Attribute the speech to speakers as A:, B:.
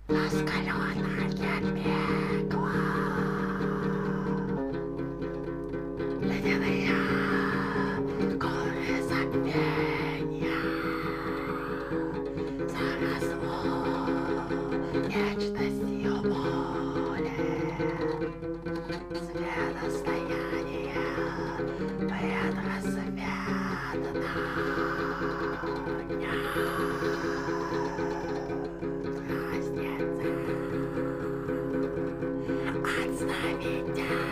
A: раскалённое пекло. Ледяные горы забвенья. Заросло вечностью боли. Светостояние предрассветного дня. Разница от знамения